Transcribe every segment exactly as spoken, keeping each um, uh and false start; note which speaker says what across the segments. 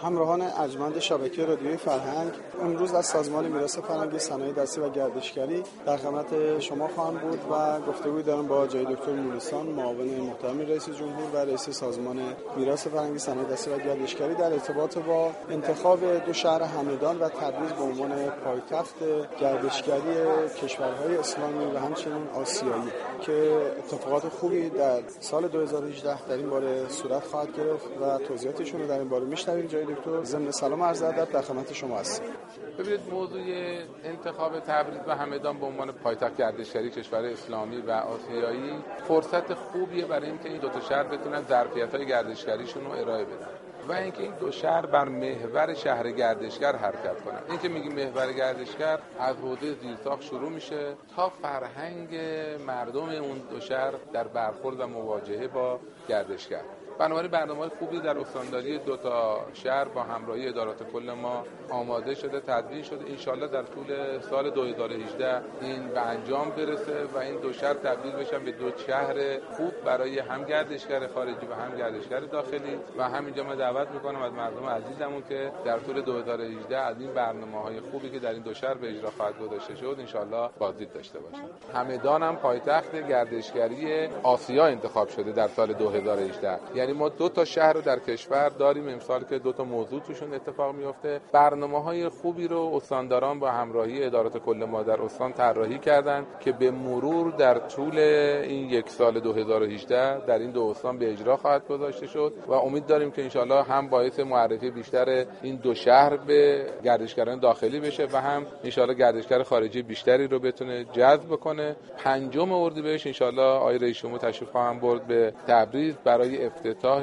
Speaker 1: همراهان ارجمند شبکه رادیوی فرهنگ، امروز از سازمان میراث فرهنگی صنایع دستی و گردشگری در خدمت شما خواهم بود و گفتگوی دارم با جناب دکتر مولوسان، معاون محترم رئیس جمهور و رئیس سازمان میراث فرهنگی صنایع دستی و گردشگری در ارتباط با انتخاب دو شهر همدان و تبریز به عنوان پایتخت گردشگری کشورهای اسلامی و همچنین آسیایی که اتفاقات خوبی در سال دو هزار و هجده در این باره صورت خواهد گرفت و توضیحاتشون رو در این باره میشنویم. جناب دکتر، ضمن سلام عرض ادب در خدمت شما هستم.
Speaker 2: ببینید، موضوع انتخاب تبریز و همدان به عنوان پایتخت گردشگری کشور اسلامی و آسیایی فرصت خوبیه برای اینکه این دو تا شهر بتونن ظرفیت‌های گردشگریشون رو ارائه بدن و اینکه این دو شهر بر محور شهر گردشگر حرکت کنن. این که میگیم محور گردشگر از حوزه زیرساخت شروع میشه تا فرهنگ مردم اون دو شهر در برخورد و مواجهه با گردشگر. بنابراین برنامه‌های خوبی در استانداری دو تا شهر با همراهی ادارات کل ما آماده شده، تدوین شده. انشالله در طول سال دو هزار و هجده این به انجام برسه و این دو شهر تبدیل بشن به دو شهر خوب برای هم گردشگر خارجی و هم گردشگر داخلی. و همینجا من دعوت میکنم از مردم عزیزمون که در طول دو هزار و هجده از این برنامه‌های خوبی که در این دو شهر به اجرا خواهد گذاشته شد انشالله بازدید داشته باشن. همدان هم پایتخت گردشگری آسیا انتخاب شده در سال دو هزار و هجده. یعنی ما دو تا شهر رو در کشور داریم امسال که دو تا موضوع توشون اتفاق میفته. برنامه‌های خوبی رو استانداران با همراهی ادارات کل ما در استان طراحی کردن که به مرور در طول این یک سال دو هزار و هجده در این دو استان به اجرا خواهد گذاشته شد و امید داریم که انشالله هم باعث معرفی بیشتر این دو شهر به گردشگران داخلی بشه و هم انشالله گردشگر خارجی بیشتری رو بتونه جذب کنه. پنجم اردیبهشت انشالله آقای رئیس جمهور تشریف خواهند برد به تبریز برای افتتاح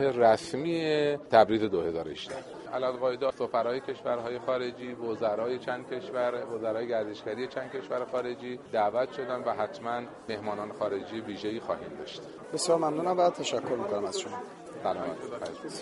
Speaker 2: رسمی تبریز دو هزار و هجده. علاوه سفرای کشورهای خارجی، وزرای چند کشور، وزرای گردشگری چند کشور خارجی دعوت شدن و حتما مهمانان خارجی ویژه‌ای خواهیم داشت.
Speaker 1: بسیار ممنونم و تشکر می‌کنم از شما.
Speaker 2: سلامت.